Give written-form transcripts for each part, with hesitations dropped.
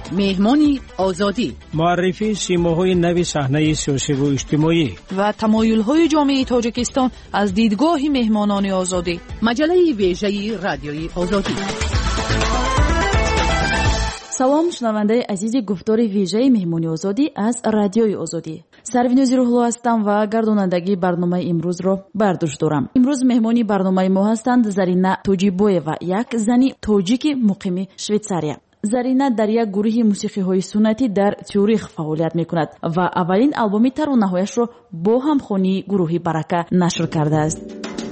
مهمانی آزادی، معرفی سیماهای نوی صحنه سیاسی و اجتماعی و تمایل‌های جامعه تاجیکستان از دیدگاه مهمانان آزادی. مجله ویژه رادیوی آزادی. سلام شنونده عزیز گفتار ویژه مهمانی آزادی از رادیوی آزادی. سروینوزی روحلو هستم و گردانندگی برنامه امروز را بر دوش دارم. امروز مهمانی برنامه ما هستند زرینا توجیبویوا، یک زنی تاجیک مقیم شویتساریا. زرینا در یک گروه موسیقی های سنتی در تیوریخ فعالیت می کند و اولین آلبوم ترانه‌هایش را با همخوانی گروه برکه نشر کرده است.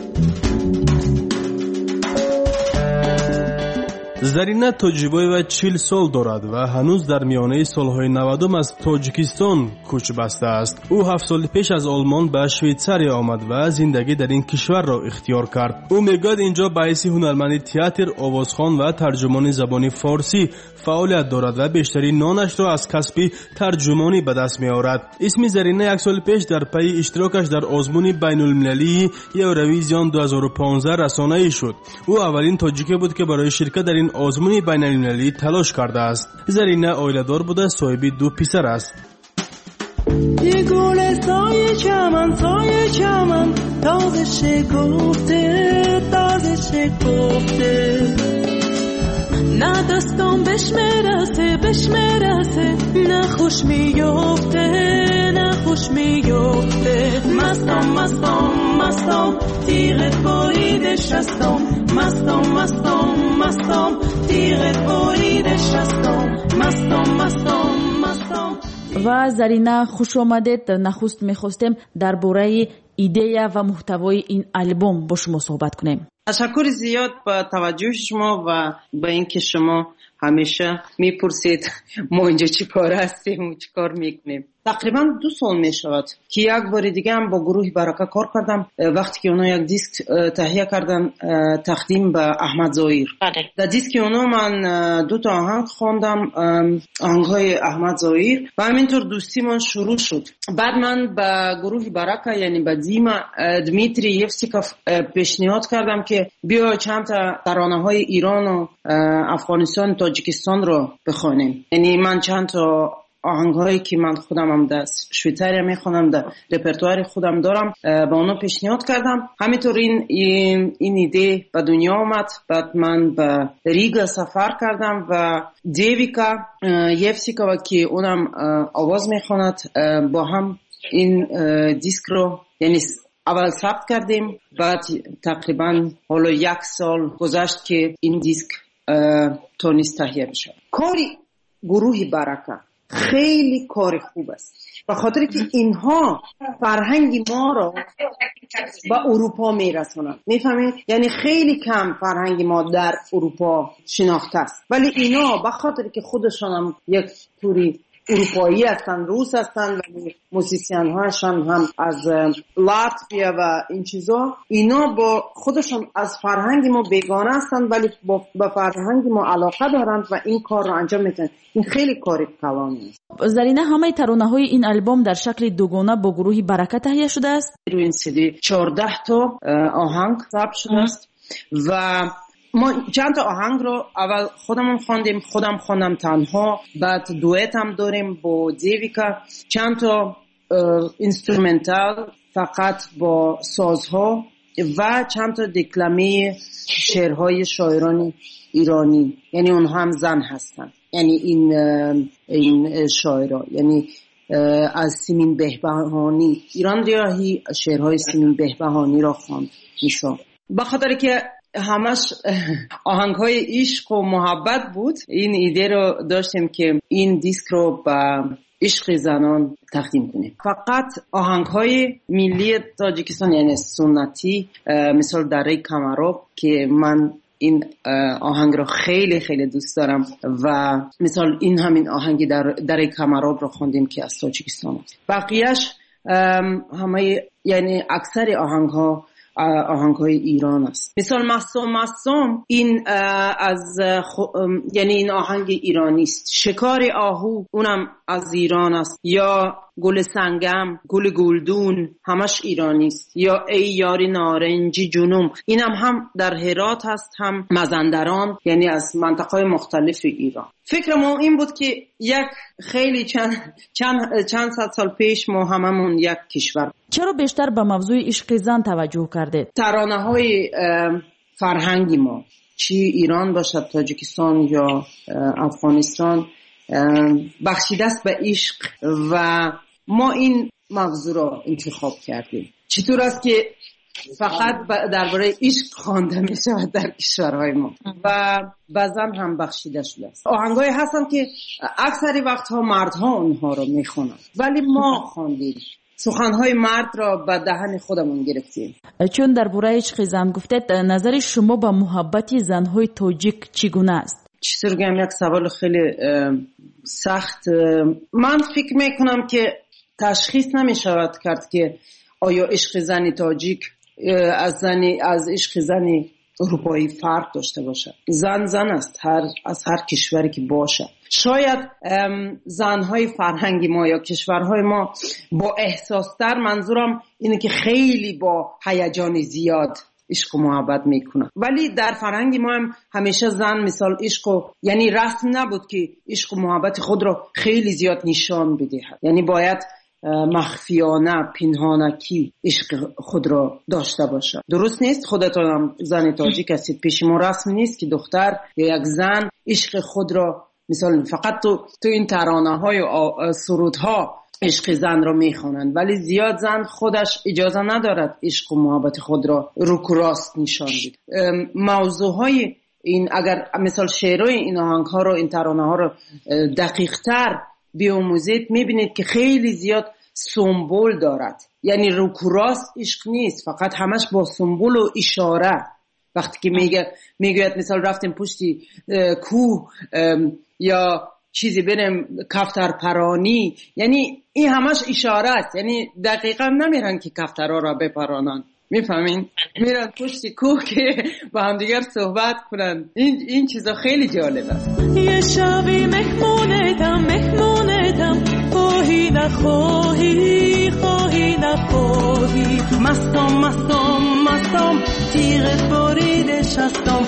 زرینا توجیبویوا 40 سال دارد و هنوز در میانه سالهای 90 از تاجیکستان کوچ بسته است. او 7 سال پیش از آلمان به شویتساریا آمد و زندگی در این کشور را اختیار کرد. او میگوید اینجا به حیث هنرمند تئاتر، آوازخوان و ترجمان زبان فارسی فعالیت دارد و بیشترین نانش را از کسب ترجمانی به دست می‌آورد. اسم زرینا 1 سال پیش در پی اشتراکش در آزمون بین‌المللی یوروویزیون 2015 رسانه‌ای شد. او اولین تاجیکی بود که برای شرکت در این آزمون بین‌المللی تلاش کرده است. زرینا عائله‌دار بوده، صاحب 2 پسر است. یه گل سایه چمن تازه شکفته نه دستم بهش میرسه نه خوش میفته مستم تیغت بریده شستم مستم تیغت بریده شستم مستم و زرینا خوش آمدید. نخست میخواستیم درباره ایده و محتوای این آلبوم با شما صحبت کنیم. تشکر زیاد با توجه شما و با اینکه شما همیشه میپرسید ما اینجا چی کار هستیم و چی کار میکنیم. تقریبا 2 سال میشود که یک بار دیگه هم با گروه برکه کار کردم. وقتی که اونا یک دیسک تهیه کردن تقدیم به احمد ظاهر. در دیسک اونا من 2 تا آهنگ خواندم، آهنگ‌های احمد ظاهر، و همینطور دوستی من شروع شد. بعد من به گروه برکه یعنی به دمیتری یفسیکوف پیشنهاد کردم که بیا چند تا ترانه‌های ایران و افغانستان، تاجیکستان رو بخوانیم. یعنی من چند تا آهنگ‌هایی که من خودم هم در شویتساریا میخونم، در رپرتوار خودم دارم، با اونا پیشنهاد کردم. همینطور این ایده به دنیا آمد. بعد من به ریگا سفر کردم و دیویکا یفسیکووا که اونم آواز میخواند با هم این دیسک رو یعنی اول ثبت کردیم. بعد تقریبا حالا 1 سال گذشت که این دیسک تونست تهیه بشه. کاری گروه برکه خیلی کار خوب است، به خاطر که اینها فرهنگ ما رو به اروپا میرسونن. میفهمید؟ یعنی خیلی کم فرهنگ ما در اروپا شناخته است، ولی اینا به خاطر که خودشان هم یک توری اروپایی هستن، روس هستن، ولی موسیقین هاشون هم از لاتویا و این چیزا، اینا با خودشون از فرهنگ ما بیگانه هستن ولی با فرهنگ ما علاقه دارن و این کار رو انجام میدن. این خیلی کار کلانی است. زرینا همه ترانه‌های این آلبوم در شکل دوگانه با گروه برکه تهیه شده است. روی این CD 14 تا آهنگ ثبت شده است و ما چند تا آهنگ رو اول خودمون خواندیم، خودم خواندم تنها، بعد دوئت هم داریم با دیویکا، چند تا اینسترومنتال فقط با سازها و چند تا دکلمه شعرهای شاعران ایرانی، یعنی اونها هم زن هستن. یعنی این شاعرها یعنی از سیمین بهبهانی، ایران ریاهی شعرهای سیمین بهبهانی را خواند میشم. بخاطر که همش آهنگ‌های عشق و محبت بود، این ایده رو داشتیم که این دیسک رو به عشق زنان تقدیم کنیم. فقط آهنگ‌های ملی تاجیکستان یعنی سنتی، مثل دره کمراب که من این آهنگ رو خیلی خیلی دوست دارم و مثال این همین آهنگ دره کمراب رو خوندیم که از تاجیکستان است. بقیهش همه یعنی اکثر آهنگ‌های ایران است. مثال مستم این یعنی این آهنگ ایرانی است. شکار آهو اونم از ایران است. یا گل سنگم، گل گلدون همش ایرانی است، یا ای یاری نارنجی جنوم، اینم هم در هرات هست، هم مازندران، یعنی از مناطق مختلف ایران. فکر ما این بود که یک خیلی چند صد سال پیش ما هممون یک کشور. چرا بیشتر به موضوع عشق زن توجه کردید؟ ترانه‌های فرهنگی ما، چی ایران باشد، تاجیکستان یا افغانستان، بخشیده است به عشق و ما این موضوع را انتخاب کردیم. چطور است که فقط درباره عشق خوانده می شود در کشورهای ما و بعضا هم بخشیده شده است. آهنگای هستن که اکثر وقتها مردها اونها رو می خوانند، ولی ما خواندیم، سخنهای مرد را به دهن خودمون گرفتیم. چون درباره عشق زن گفتید، نظر شما با محبت زنهای تاجیک چگونه است؟ چطور بگم، یک سوال خیلی سخت. من فکر میکنم که تشخیص نمی شود کرد که آیا عشق زن تاجیک از عشق زن اروپایی فرق داشته باشد. زن است، از هر کشوری که باشد. شاید زنهای فرهنگی ما یا کشورهای ما با احساستر، منظورم اینه که خیلی با هیجان زیاد عشق و محبت میکنن، ولی در فرهنگ ما هم همیشه زن مثال عشق یعنی رسم نبود که عشق و محبت خود را خیلی زیاد نشان بدهد، یعنی باید مخفیانه پنهانکی عشق خود را داشته باشد. درست نیست. خودتان هم زن تاجیک هستید، پیش ما رسم نیست که دختر یا یک زن عشق خود را مثلا فقط تو این ترانه های و سرودها عشق زن را میخوانند، ولی زیاد زن خودش اجازه ندارد عشق و محبت خود را رو راست نشان بده. موضوع های این اگر مثال شعرهای این آهنگ ها رو، این ترانه ها رو دقیق تر بیاموزید، میبینید که خیلی زیاد سمبول دارد، یعنی رو راست عشق نیست، فقط همش با سمبول و اشاره. وقتی که میگوید مثال رفتیم پشتی کوه یا چیزی بریم کفتر پرانی، یعنی این همش اشاره است، یعنی دقیقا نمیرن که کفترها را بپرانن، میفهمین؟ میرن پشت کوه که با هم دیگر صحبت کنن. این چیزا خیلی جالب است. یه شبی مهمونتم خواهی نخواهی مستم تیغت بریده شستم،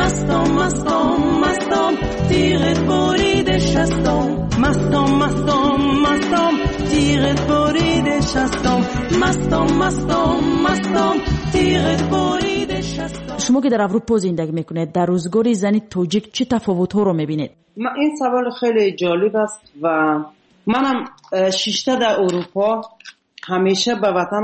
مستم تیغت بریده شستم، مستم تیغت بریده شستم، مستم تیغت بریده شستم. شما که در اروپا زندگی میکنید، در روزگار زن تاجیک چه تفاوت‌ها رو میبینید؟ این سوال خیلی جالب است و منم شیشته در اروپا همیشه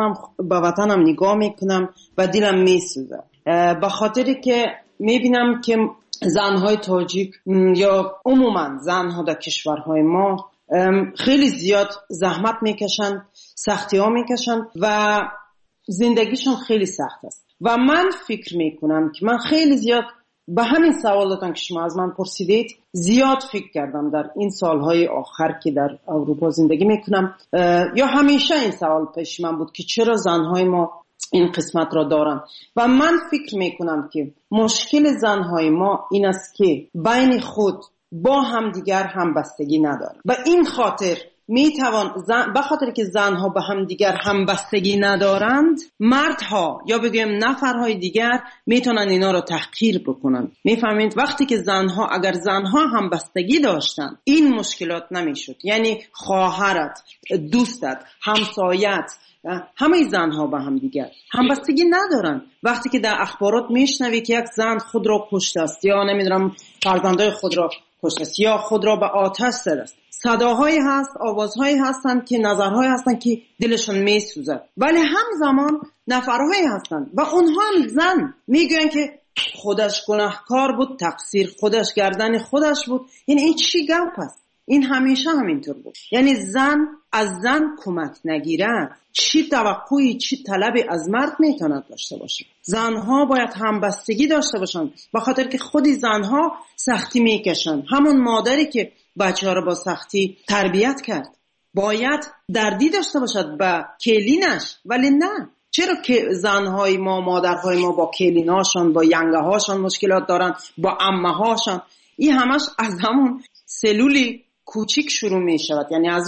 به وطنم نگاه میکنم و دلم میسوزه، به خاطری که میبینم که زنهای تاجیک یا عموما زنها در کشورهای ما خیلی زیاد زحمت میکشن، سختی ها میکشن و زندگیشون خیلی سخت است. و من فکر میکنم که من خیلی زیاد به همین سوالاتان که شما از من پرسیدید زیاد فکر کردم در این سالهای آخر که در اروپا زندگی میکنم، یا همیشه این سوال پیش من بود که چرا زنهای ما این قسمت را دارن. و من فکر میکنم که مشکل زنهای ما این است که بین خود با همدیگر همبستگی ندارن و این خاطر میتوان به خاطر که زنها به هم دیگر همبستگی ندارند، مردها یا بگیم نفرهای دیگر میتونن اینا رو تحقیر بکنن. میفهمید؟ وقتی که اگر زنها همبستگی داشتن این مشکلات نمیشد، یعنی خواهرت، دوستت، همسایت، همه زنها به هم دیگر همبستگی ندارن. وقتی که در اخبارات میشنوی که یک زن خود را کشته است یا نمیدونم فرزندای خود را کشته است یا خود را به آتش زده است، صداهایی هست، آوازهایی هستند که نظرهایی هستند که دلشون میسوزد، ولی همزمان نفرهایی هستند و اونها هم زن میگن که خودش گناهکار بود، تقصیر خودش، گردن خودش بود. یعنی این چی گپ است؟ این همیشه همینطور بود. یعنی زن از زن کمک نگیره چی توقعی، چی طلبی از مرد میتوند داشته باشه؟ زنها باید همبستگی داشته باشن، به خاطر که خودی زنها سختی میکشن. همون مادری که بچه ها رو با سختی تربیت کرد باید دردی داشته باشد به کلینش، ولی نه. چرا که زنهای ما، مادرهای ما با کلیناشان، با ینگه هاشان مشکلات دارن، با عمه هاشان؟ این همش از همون سلولی کوچیک شروع می شود، یعنی از اون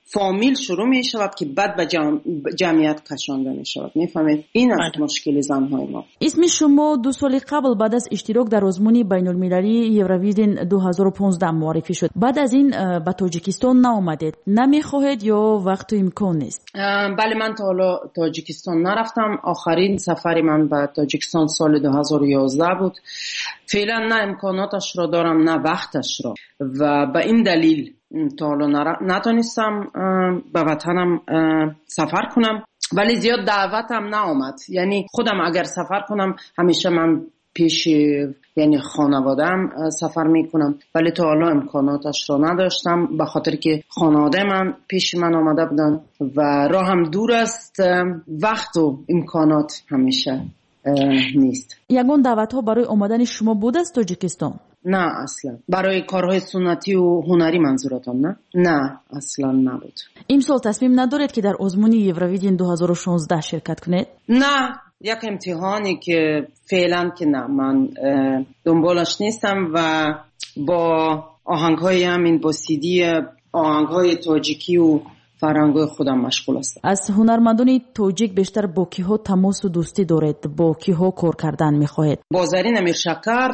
فامیل شروع می شود که بعد به جمعیت کشانده می شود. میفهمید؟ این است مشکل زنهای ما. اسم شما 2 سال قبل بعد از اشتراک در آزمون بین المللی یورویژن 2015 معرفی شد. بعد از این به تاجیکستان نآمدید. نمیخواهید یا وقت و امکان نیست؟ بله، من تا حالا تاجیکستان نرفتم. آخرین سفری من به تاجیکستان سال 2011 بود. فعلا نه امکاناتش را دارم نه وقتش را و به این دلیل تا حالا نتونستم به وطنم سفر کنم، ولی زیاد دعوتم نآمد. یعنی خودم اگر سفر کنم همیشه من پیش یعنی خانواده‌ام سفر میکنم، ولی تا حالا امکاناتش را نداشتم به خاطر که خانواده من پیش من آمده بودن و راه هم دور است، وقت و امکانات همیشه نیست. یگان دعوت ها برای آمدن شما بود از تاجیکستان؟ نه اصلا. برای کارهای سنتی و هنری منظورتان؟ نه اصلا نبود. امسال تصمیم ندارید که در آزمون یورویژن 2016 شرکت کنید؟ نه، یک امتحانی که فعلا که نه، من دنبالش نیستم و با آهنگهای همین با سیدی آهنگهای تاجیکی و فرهنگ‌های خودم مشغول هستم. از هنرمندان تاجیک بیشتر با کیها تماس و دوستی دارید؟ با کیها کار کردن می‌خواهید؟ با زرین امیرشکر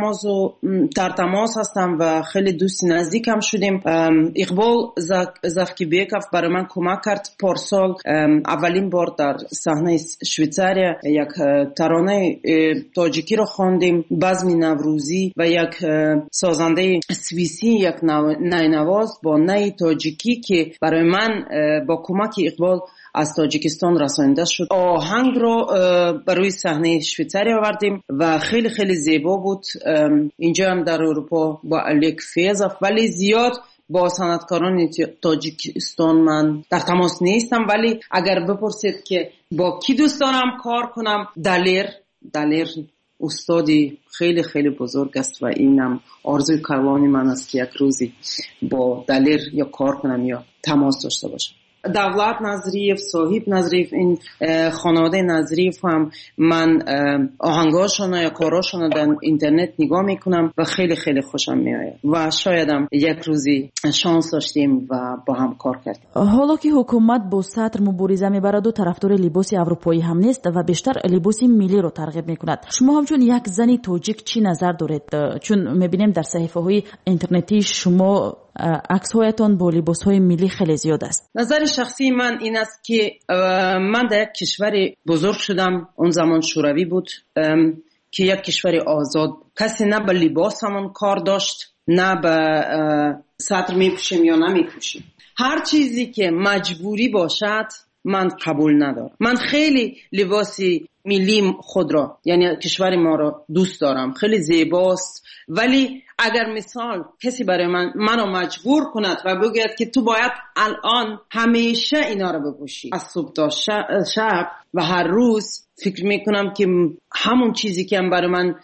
در تماس هستم و خیلی دوست نزدیکم شدیم. اقبال زاکیبیکوف برای من کمک کرد. پارسال اولین بار در صحنه شویتزاریا یک ترانه تاجیکی رو خواندیم، بزم نوروزی، و یک سازنده سوئیسی، یک نینواز با نی تاجیکی که برای من با کمک اقبال از تاجیکستان رسانده شد، آهنگ رو بر روی صحنه شویتزاری آوردیم و خیلی خیلی زیبا بود. اینجا هم در اروپا با الیک فیضف، ولی زیاد با صنعتکاران تاجیکستان من در تماس نیستم. ولی اگر بپرسید که با کی دوست دارم کار کنم، دلیر استادی خیلی خیلی بزرگ است و اینم آرزوی کلانی من است که یک روزی با دلیر یا کار کنم یا تماس داشته باشم. دولت نظریف، صاحب نظریف، این خانواده نظریف هم من آهنگاشون یا کاراشون در اینترنت نگاه میکنم و خیلی خیلی خوشم میآید و شایدم یک روزی شانس داشتیم و با هم کار کردیم. حالا که حکومت با سطر مبارزه میبرد و طرفدار لباس اروپایی هم نیست و بیشتر لباس ملی رو ترغیب میکند، شما همچون یک زنی تاجیک چی نظر دارید؟ چون میبینیم در صحیفه های اینترنتی شما عکس هایتان با لباس های ملی خیلی زیاد است. نظر شخصی من این است که من در یک کشور بزرگ شدم، اون زمان شوروی بود که یک کشور آزاد، کسی نه به لباس همون کار داشت نه به سطر میپوشیم یا نمیپوشیم. هر چیزی که مجبوری باشد من قبول ندارم. من خیلی لباسی ملی خود را یعنی کشور ما را دوست دارم، خیلی زیباست، ولی اگر مثال کسی برای منو مجبور کند و بگوید که تو باید الان همیشه اینا رو بپوشی از صبح تا شب و هر روز، فکر میکنم که همون چیزی که هم برای من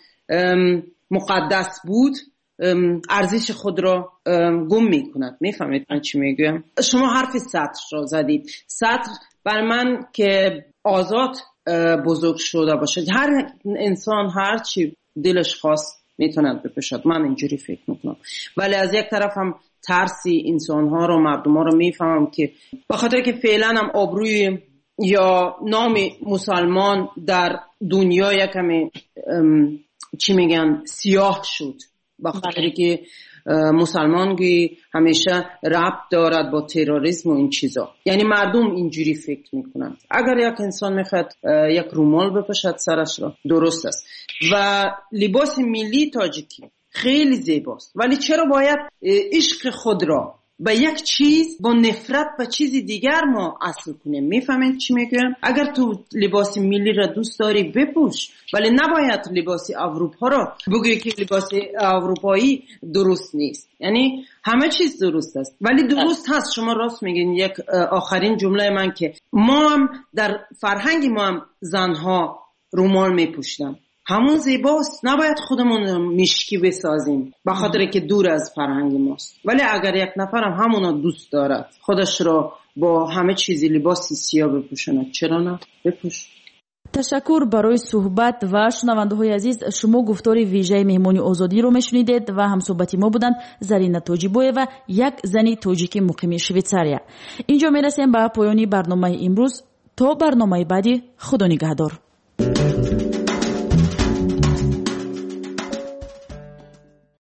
مقدس بود ارزش خود را گم میکند. میفهمید من چی میگم؟ شما حرف سطر را زدید. سطر برای من که آزاد بزرگ شده باشه، هر انسان هر چی دلش خواست میتوند بپوشد، من اینجوری فکر میکنم. ولی از یک طرف هم ترسی انسانها رو، مردم ها رو میفهمم که بخاطر که فعلا هم آبروی یا نام مسلمان در دنیا یکمی چی میگن سیاه شد، بخاطر که مسلمانگی همیشه ربط دارد با تروریسم و این چیزا. یعنی مردم اینجوری فکر میکنند. اگر یک انسان میخواد یک رومال بپوشد سرش را، درست است. و لباس ملی تاجیکی خیلی زیباست، ولی چرا باید عشق خود را به یک چیز با نفرت به چیز دیگر ما اصل کنیم؟ میفهمید چی میگم؟ اگر تو لباس ملی را دوست داری بپوش، ولی نباید لباس اروپا را بگویی که لباس اروپایی درست نیست. یعنی همه چیز درست است، ولی درست هست. شما راست میگین. یک آخرین جمله من که ما هم در فرهنگ ما هم زنها رومال میپوشیدن، همون زیباست، نباید خودمون مشکی بسازیم بخاطر که دور از فرهنگ ماست. ولی اگر یک نفرم همونا دوست دارد خودش را با همه چیزی لباسی سیاه بپوشاند، چرا نه؟ بپوش. ташаккур барои суҳбат ва шунавандаҳои азиз, шумо гуфтори вижаи меҳмони озодиро мешунидед ва ҳамсуҳбати мо буданд Зарина Тоҷибоева, як зани тоҷики муқими Швейтсария. инҷо мерасем ба поёни барномаи имрӯз. то барномаи баъди, худо нигаҳдор.